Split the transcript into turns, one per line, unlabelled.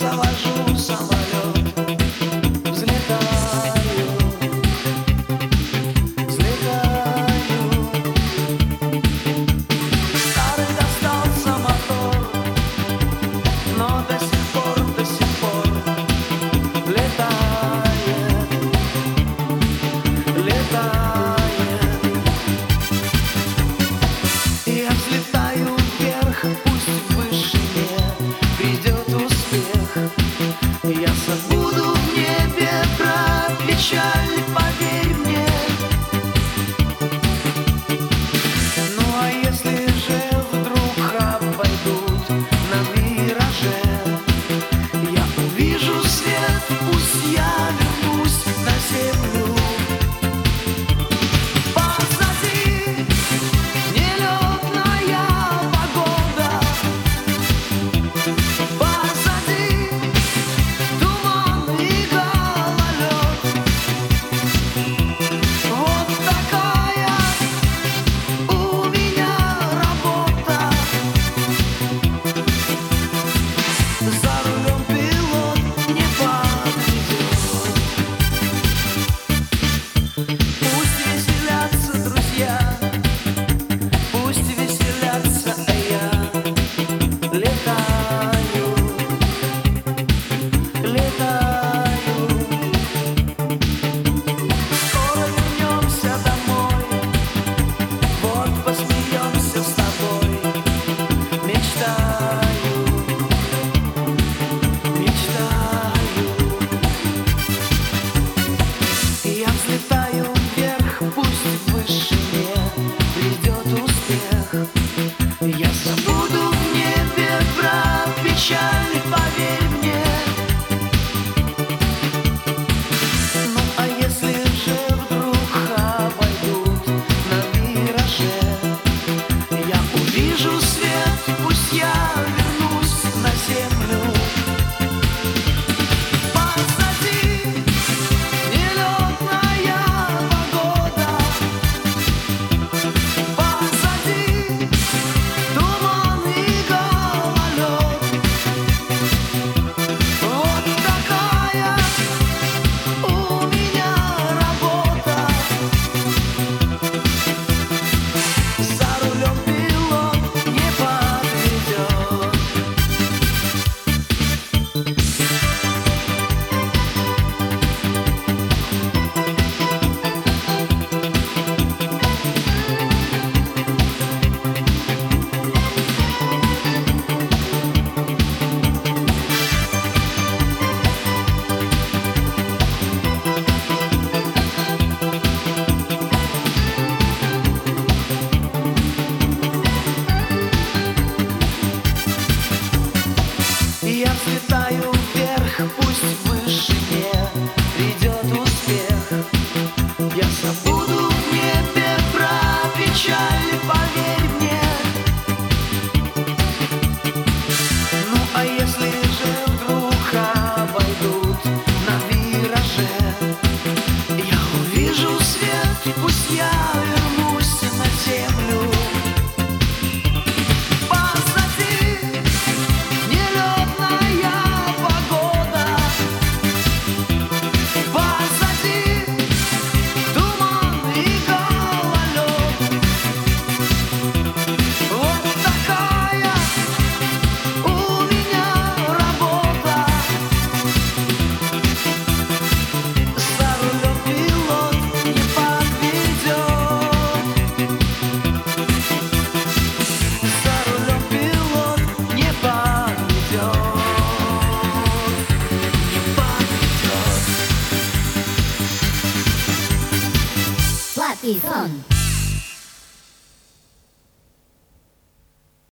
завожу самолет, взлетаю, взлетаю. Старый достался мотор, но до сих пор летает, летает. Я взлетаю вверх, пусть в вышине придет успех. Я забуду в небе про печаль, поверь мне. Ну а если же вдруг обойдут на вираже, я увижу свет, пусть я вернусь на землю. Позади нелетная погода, позади туман и гололед. Вот такая у меня работа. За рулем пилот не подведет. Пусть веселятся друзья, пусть веселятся, а я летаю, летаю. Скоро вернемся домой, вот посмеемся с тобой. Мечтаю, мечтаю. Я взлетаю вверх, пусть в вышине придет успех. Я забуду в небе про печаль, поверь мне. Ну а если же вдруг обойдут на вираже, я увижу свет, пусть я вернусь на землю. Позади нелетная погода, позади туман и гололед. Вот такая у меня работа. За рулем пилот не подведет. Я взлетаю вверх, пусть в вышине придет успех. Я забуду в небе про печаль, поверь мне. Ну а если же вдруг обойдут на вираже, я увижу свет, пусть я вернусь на землю. Позади нелетная погода, позади туман и гололед. Вот такая у меня работа. За рулем пилот не подведет. За рулем пилот не подведет. Не подведет.
Flat Beat Fun.